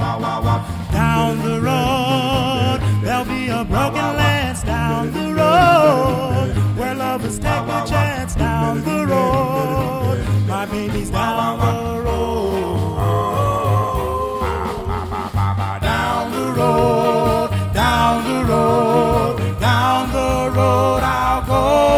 Down the road, there'll be a broken lance. Down the road, where lovers take a chance. Down the road, my baby's down the road. Down the road, down the road, down the road I'll go.